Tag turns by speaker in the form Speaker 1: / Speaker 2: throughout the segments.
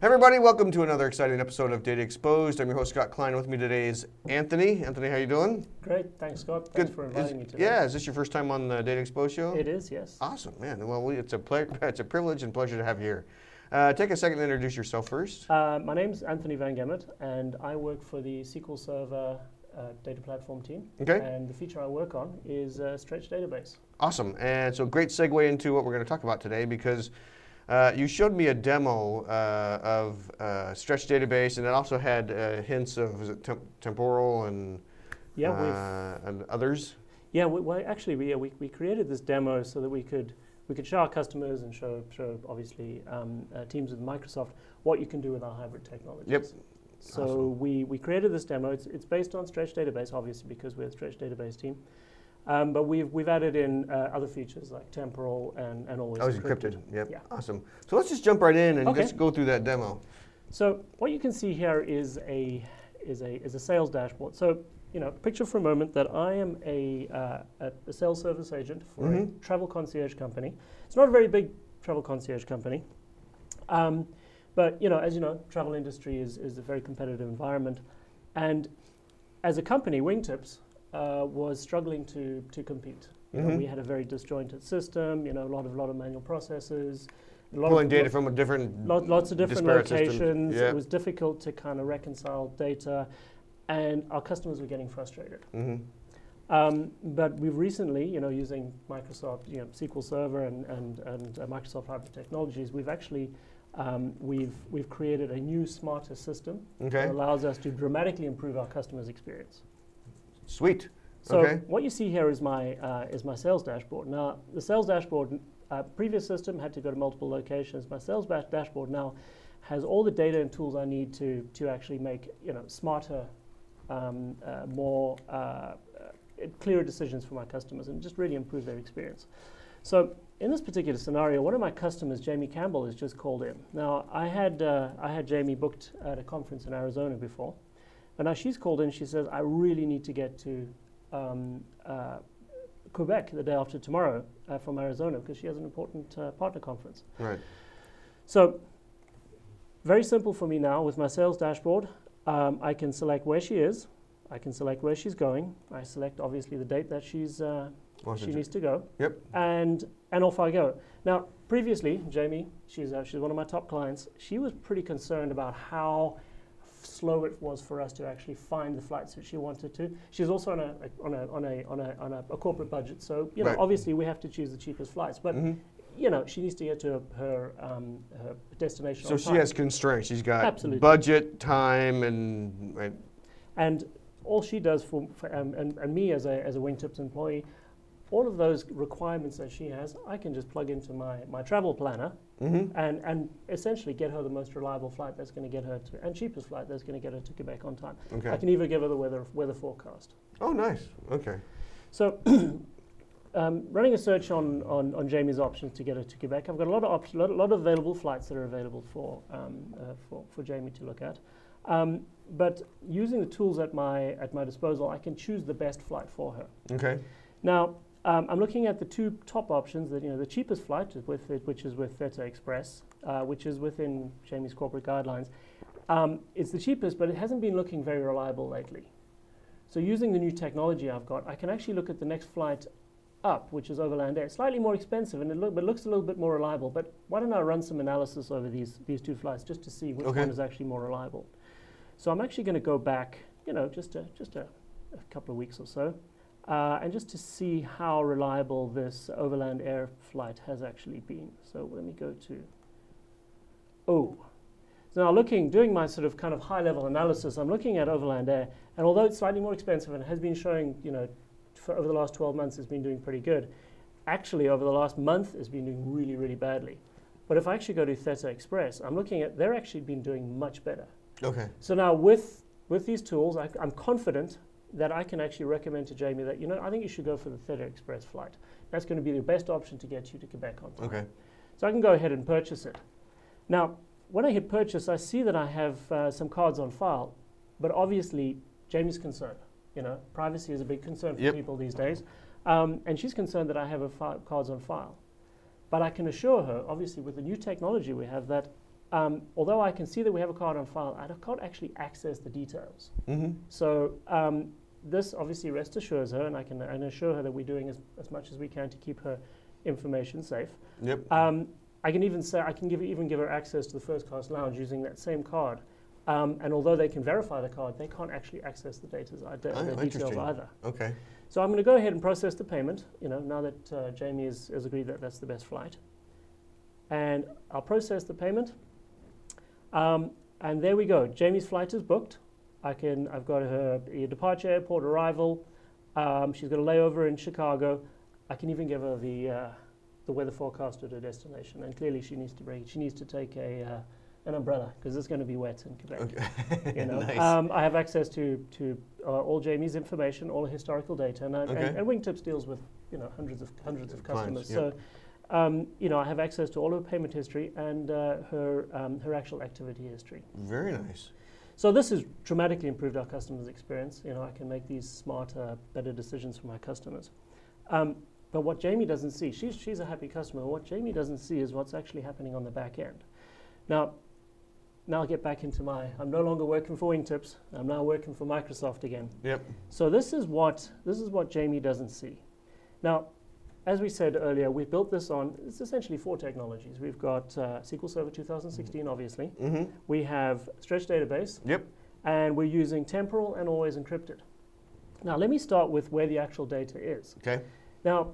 Speaker 1: Hey everybody, welcome to another exciting episode of Data Exposed. I'm your host Scott Klein. With me today is Anthony. Anthony, how you doing?
Speaker 2: Great, thanks Scott. Thanks for inviting me today.
Speaker 1: Yeah, is this your first time on the Data Exposed show?
Speaker 2: It is, yes.
Speaker 1: Awesome, man. Well, it's a privilege and pleasure to have you here. Take a second to introduce yourself first.
Speaker 2: My name's Anthony Van Gemert, and I work for the SQL Server data platform team.
Speaker 1: Okay.
Speaker 2: And the feature I work on is Stretch Database.
Speaker 1: Awesome, and so great segue into what we're going to talk about today, because you showed me a demo of Stretch Database, and it also had hints of, was it Temporal and others?
Speaker 2: Yeah, we created this demo so that we could show our customers and show obviously teams with Microsoft what you can do with our hybrid technologies.
Speaker 1: Yep.
Speaker 2: So
Speaker 1: awesome.
Speaker 2: we created this demo. It's based on Stretch Database, obviously, because we're a Stretch Database team. But we've added in other features like temporal and always
Speaker 1: encrypted. Yep.
Speaker 2: Yeah.
Speaker 1: Awesome. So let's just jump right in and
Speaker 2: Okay.
Speaker 1: just go through that demo.
Speaker 2: So what you can see here is a sales dashboard. So picture for a moment that I am a sales service agent for a travel concierge company. It's not a very big travel concierge company, but as you know, travel industry is a very competitive environment, and as a company, Wingtips was struggling to compete. We had a very disjointed system. A lot of manual processes.
Speaker 1: Pulling data from
Speaker 2: lots of different locations.
Speaker 1: Yep.
Speaker 2: It was difficult to kind of reconcile data, and our customers were getting frustrated. But we've recently, using Microsoft, SQL Server and Microsoft Hybrid Technologies, we've actually we've created a new, smarter system that allows us to dramatically improve our customers' experience.
Speaker 1: Sweet.
Speaker 2: So what you see here is my sales dashboard. Now, the sales dashboard, previous system had to go to multiple locations. My sales dashboard now has all the data and tools I need to actually make smarter, more clearer decisions for my customers and just really improve their experience. So in this particular scenario, one of my customers, Jamie Campbell, has just called in. Now, I had Jamie booked at a conference in Arizona before, and now she's called in. She says, I really need to get to Quebec the day after tomorrow from Arizona because she has an important partner conference.
Speaker 1: Right.
Speaker 2: So very simple for me now with my sales dashboard. I can select where she is. I can select where she's going. I select obviously the date that she needs to go.
Speaker 1: Yep.
Speaker 2: And off I go. Now, previously, Jamie, she's one of my top clients. She was pretty concerned about how slow it was for us to actually find the flights that she wanted to. She's also on a corporate budget, so
Speaker 1: right.
Speaker 2: Obviously we have to choose the cheapest flights. But she needs to get to her destination.
Speaker 1: So
Speaker 2: on
Speaker 1: she
Speaker 2: time.
Speaker 1: has constraints. She's got
Speaker 2: Absolutely.
Speaker 1: budget, time, and
Speaker 2: and all she does for and me as a Wingtips employee, all of those requirements that she has, I can just plug into my travel planner and essentially get her the most reliable flight that's going to get her to, and cheapest flight that's going to get her to Quebec on time.
Speaker 1: Okay.
Speaker 2: I can even give her the weather forecast.
Speaker 1: Oh, nice. Okay.
Speaker 2: So running a search on Jamie's options to get her to Quebec, I've got a lot of options, a lot of available flights that are available for Jamie to look at. But using the tools at my disposal, I can choose the best flight for her. Okay. Now, I'm looking at the two top options. That the cheapest flight, which is with Theta Express, which is within Jamie's corporate guidelines. It's the cheapest, but it hasn't been looking very reliable lately. So using the new technology I've got, I can actually look at the next flight up, which is Overland Air. Slightly more expensive, and it looks a little bit more reliable. But why don't I run some analysis over these two flights just to see which one is actually more reliable? So I'm actually going to go back, just a couple of weeks or so. And just to see how reliable this Overland Air flight has actually been. So let me go to, so now doing my sort of kind of high-level analysis, I'm looking at Overland Air, and although it's slightly more expensive and has been showing, for over the last 12 months, it's been doing pretty good. Actually, over the last month, it's been doing really, really badly. But if I actually go to Theta Express, I'm looking at, they're actually been doing much better. Okay. So now with these tools, I'm confident that I can actually recommend to Jamie that, I think you should go for the Theta Express flight. That's going to be the best option to get you to Quebec on time. Okay. So I can go ahead and purchase it. Now, when I hit purchase, I see that I have some cards on file, but obviously Jamie's concerned. Privacy is a big concern for people these days. And she's concerned that I have cards on file. But I can assure her, obviously with the new technology we have, that although I can see that we have a card on file, I can't actually access the details.
Speaker 1: Mm-hmm.
Speaker 2: So this obviously rest assures her, and I can assure her that we're doing as much as we can to keep her information safe.
Speaker 1: Yep.
Speaker 2: I can even say even give her access to the first class lounge using that same card. And although they can verify the card, they can't actually access the details either.
Speaker 1: Okay.
Speaker 2: So I'm going to go ahead and process the payment. Now that Jamie has agreed that that's the best flight, and I'll process the payment. And there we go. Jamie's flight is booked. I've got her departure, airport, arrival. She's got a layover in Chicago. I can even give her the weather forecast at her destination. And clearly, she needs to take an umbrella because it's going to be wet in Quebec.
Speaker 1: Okay. Nice.
Speaker 2: I have access to all Jamie's information, all historical data, and Wingtips deals with hundreds of customers.
Speaker 1: Clients,
Speaker 2: so I have access to all of her payment history and her actual activity history.
Speaker 1: Very nice.
Speaker 2: So this has dramatically improved our customers' experience. I can make these smarter, better decisions for my customers. But what Jamie doesn't see, she's a happy customer. What Jamie doesn't see is what's actually happening on the back end. Now I'll get back into I'm no longer working for Wingtips. I'm now working for Microsoft again.
Speaker 1: Yep.
Speaker 2: So this is what Jamie doesn't see. Now, as we said earlier, we've built this it's essentially 4 technologies. We've got SQL Server 2016, obviously.
Speaker 1: Mm-hmm.
Speaker 2: We have Stretch Database.
Speaker 1: Yep.
Speaker 2: And we're using temporal and always encrypted. Now, let me start with where the actual data is.
Speaker 1: Okay.
Speaker 2: Now,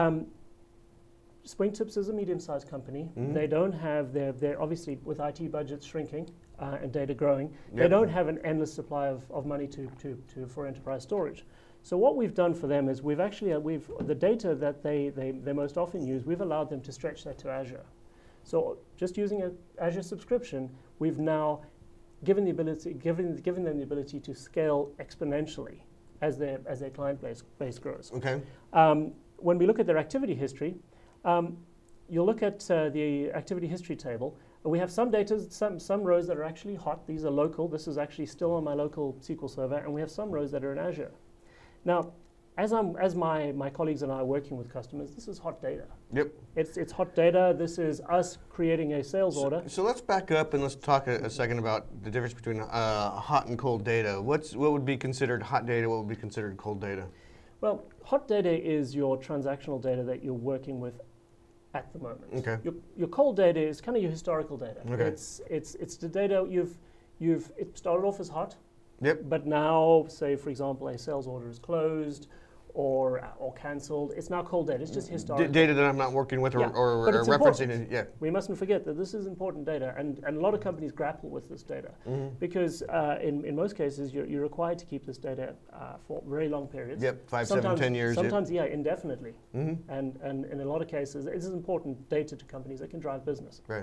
Speaker 2: Wingtips is a medium-sized company.
Speaker 1: Mm-hmm.
Speaker 2: They don't have they're obviously with IT budgets shrinking and data growing.
Speaker 1: Yep.
Speaker 2: They don't have an endless supply of money for enterprise storage. So what we've done for them is we've the data that they most often use, we've allowed them to stretch that to Azure. So just using an Azure subscription, we've now given them the ability to scale exponentially as their client base grows.
Speaker 1: Okay.
Speaker 2: When we look at their activity history, you'll look at the activity history table. We have some data, some rows that are actually hot. These are local. This is actually still on my local SQL server, and we have some rows that are in Azure. Now, as my colleagues and I are working with customers, this is hot data.
Speaker 1: Yep.
Speaker 2: It's hot data. This is us creating a sales order.
Speaker 1: So let's back up and let's talk a second about the difference between hot and cold data. What would be considered hot data? What would be considered cold data?
Speaker 2: Well, hot data is your transactional data that you're working with at the moment.
Speaker 1: Okay.
Speaker 2: Your cold data is kind of your historical data.
Speaker 1: Okay.
Speaker 2: It's the data it started off as hot.
Speaker 1: Yep.
Speaker 2: But now, say for example, a sales order is closed or cancelled. It's now cold data. It's just historical
Speaker 1: data that I'm not working with or referencing it. Yeah.
Speaker 2: We mustn't forget that this is important data, and a lot of companies grapple with this data because in most cases you're required to keep this data for very long periods.
Speaker 1: Yep, 5, 7, 10 years.
Speaker 2: Sometimes, indefinitely. And in a lot of cases, this is important data to companies that can drive business.
Speaker 1: Right.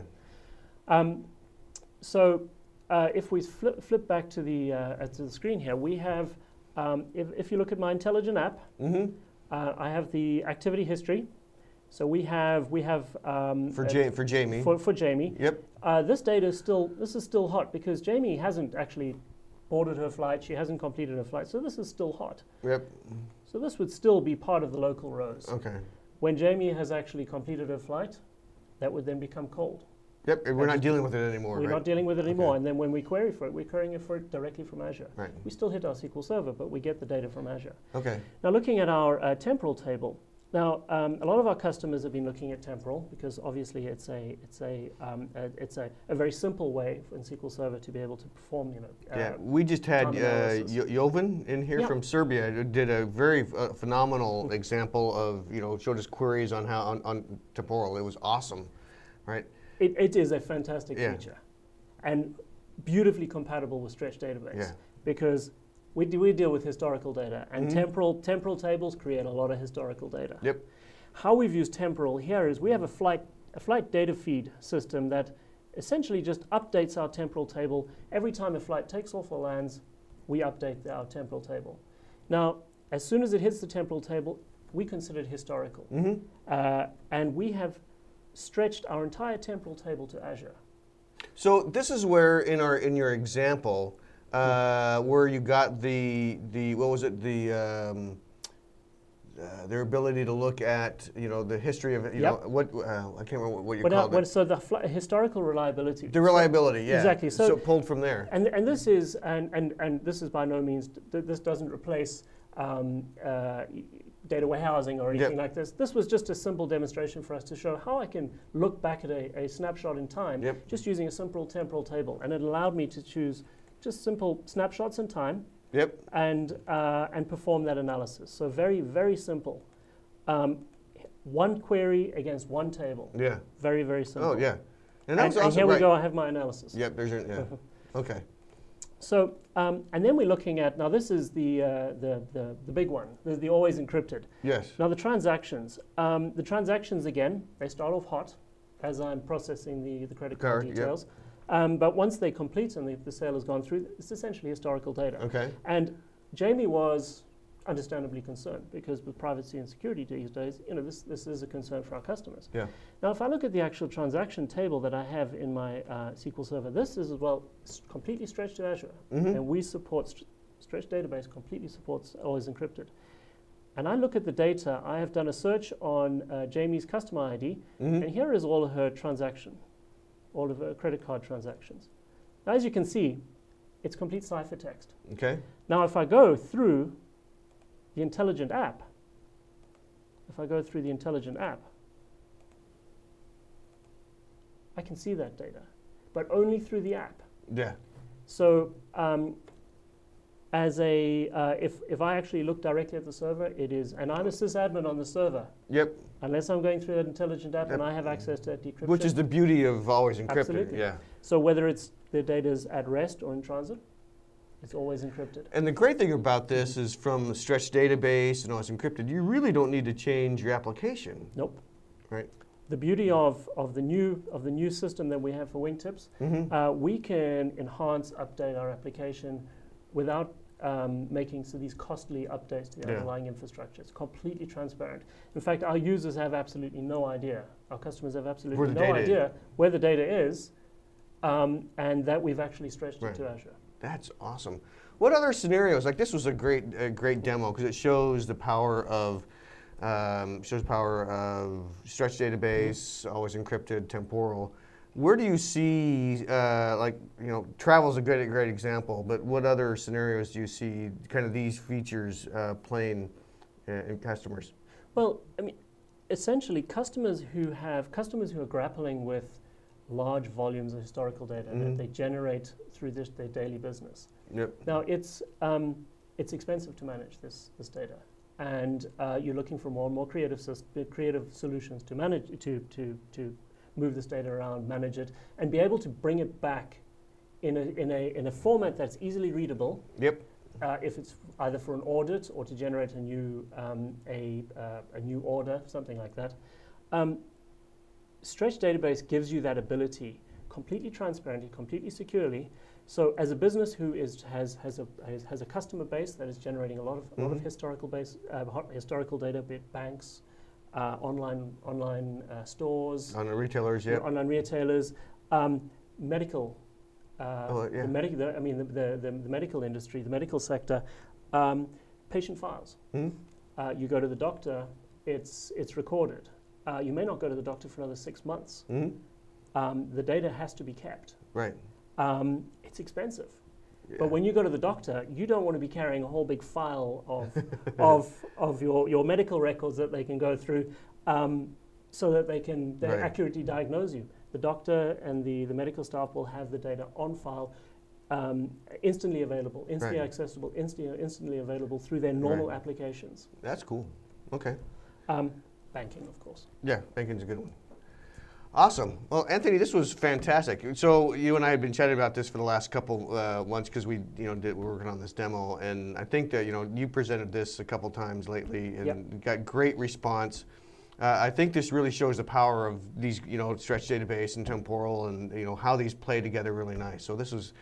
Speaker 2: If we flip back to the screen here, we have, if you look at my intelligent app, I have the activity history. So we have
Speaker 1: for Jamie.
Speaker 2: For Jamie.
Speaker 1: Yep.
Speaker 2: This data is still hot because Jamie hasn't actually boarded her flight. She hasn't completed her flight. So this is still hot.
Speaker 1: Yep.
Speaker 2: So this would still be part of the local rows.
Speaker 1: Okay.
Speaker 2: When Jamie has actually completed her flight, that would then become cold.
Speaker 1: Yep, we're not dealing with it anymore.
Speaker 2: We're not dealing with it anymore. And then when we query for it, we're querying it for it directly from Azure.
Speaker 1: Right.
Speaker 2: We still hit our SQL Server, but we get the data from Azure.
Speaker 1: Okay.
Speaker 2: Now looking at our temporal table. Now a lot of our customers have been looking at temporal because obviously it's a very simple way in SQL Server to be able to perform
Speaker 1: we just had Jovan in here from Serbia did a very phenomenal example of showed us queries on how on temporal. It was awesome, right?
Speaker 2: It is a fantastic feature, and beautifully compatible with Stretch Database because we deal with historical data, and temporal tables create a lot of historical data.
Speaker 1: Yep.
Speaker 2: How we've used temporal here is we have a flight data feed system that essentially just updates our temporal table every time a flight takes off or lands. We update our temporal table. Now, as soon as it hits the temporal table, we consider it historical, and we have stretched our entire temporal table to Azure.
Speaker 1: So this is where in your example where you got the what was it, the their ability to look at, the history of it. You
Speaker 2: Yep.
Speaker 1: know, what I can't remember what you called it.
Speaker 2: So the historical reliability.
Speaker 1: The reliability, yeah.
Speaker 2: Exactly. So
Speaker 1: pulled from there.
Speaker 2: And this is and this is by no means this doesn't replace data warehousing or anything
Speaker 1: Yep.
Speaker 2: like this. This was just a simple demonstration for us to show how I can look back at a snapshot in time
Speaker 1: Yep.
Speaker 2: just using a simple temporal table, and it allowed me to choose just simple snapshots in time
Speaker 1: Yep.
Speaker 2: and perform that analysis. So very, very simple. One query against one table.
Speaker 1: Yeah.
Speaker 2: Very, very simple.
Speaker 1: Oh, yeah. And that was
Speaker 2: And
Speaker 1: also
Speaker 2: here
Speaker 1: right.
Speaker 2: we go. I have my analysis.
Speaker 1: Yep. There's your, yeah. Okay.
Speaker 2: So, and then we're looking at, now this is the big one, the always encrypted.
Speaker 1: Yes.
Speaker 2: Now the transactions again, they start off hot as I'm processing the credit card
Speaker 1: Yep.
Speaker 2: details. But once they complete and the sale has gone through, it's essentially historical data.
Speaker 1: Okay.
Speaker 2: And Jamie was understandably concerned because with privacy and security these days, this is a concern for our customers.
Speaker 1: Yeah.
Speaker 2: Now, if I look at the actual transaction table that I have in my SQL Server, this is as well completely stretched to Azure, and we support Stretch Database completely supports always encrypted. And I look at the data. I have done a search on Jamie's customer ID, and here is all of her transaction, all of her credit card transactions. Now, as you can see, it's complete ciphertext.
Speaker 1: Okay.
Speaker 2: Now, if I go through the intelligent app, I can see that data, but only through the app.
Speaker 1: Yeah.
Speaker 2: So if I actually look directly at the server, it is, and I'm a sysadmin on the server,
Speaker 1: Yep.
Speaker 2: unless I'm going through that intelligent app and I have access to that decryption.
Speaker 1: Which is the beauty of always encrypted.
Speaker 2: Absolutely.
Speaker 1: Yeah.
Speaker 2: So whether it's the data is at rest or in transit, it's always encrypted.
Speaker 1: And the great thing about this is from the Stretch Database and always encrypted, you really don't need to change your application.
Speaker 2: Nope.
Speaker 1: Right.
Speaker 2: The beauty of the new system that we have for Wingtips, we can enhance, update our application without making these costly updates to the underlying infrastructure. It's completely transparent. In fact, our users have absolutely no idea. Our customers have absolutely no idea where the data is, and that we've actually stretched it to Azure.
Speaker 1: That's awesome. What other scenarios? Like this was a great demo because it shows the power of Stretch Database, always encrypted, temporal. Where do you see, travel's a great example, but what other scenarios do you see kind of these features playing in customers?
Speaker 2: Well, I mean, essentially customers who are grappling with large volumes of historical data that they generate through their daily business.
Speaker 1: Yep.
Speaker 2: Now, it's expensive to manage this data, and you're looking for more and more creative solutions to manage to move this data around, manage it, and be able to bring it back in a format that's easily readable.
Speaker 1: Yep.
Speaker 2: If it's either for an audit or to generate a new order, something like that. Stretch Database gives you that ability completely transparently, completely securely. So as a business who has a customer base that is generating a lot of historical data, be it banks, online stores,
Speaker 1: On the retailers, yeah.
Speaker 2: online retailers, medical. The medical industry, the medical sector, patient files. You go to the doctor, it's recorded. You may not go to the doctor for another 6 months. The data has to be kept.
Speaker 1: Right.
Speaker 2: It's expensive. But when you go to the doctor, you don't want to be carrying a whole big file of your medical records that they can go through so that they can accurately diagnose you. The doctor and the medical staff will have the data on file, instantly available, instantly accessible, instantly available through their normal applications.
Speaker 1: That's cool. Okay.
Speaker 2: Banking, of course.
Speaker 1: Yeah, banking's a good one. Awesome. Well, Anthony, this was fantastic. So you and I have been chatting about this for the last couple months because we were working on this demo, and I think that you presented this a couple times lately and got great response. I think this really shows the power of these, Stretch Database and Temporal, and how these play together really nice. So this was,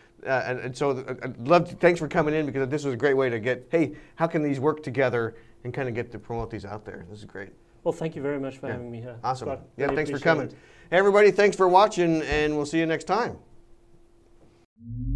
Speaker 1: thanks for coming in because this was a great way to get, hey, how can these work together and kind of get to promote these out there. This is great.
Speaker 2: Well, thank you very much for having me here.
Speaker 1: Awesome.
Speaker 2: Scott,
Speaker 1: yeah,
Speaker 2: really
Speaker 1: thanks for coming.
Speaker 2: it.
Speaker 1: Hey, everybody, thanks for watching, and we'll see you next time.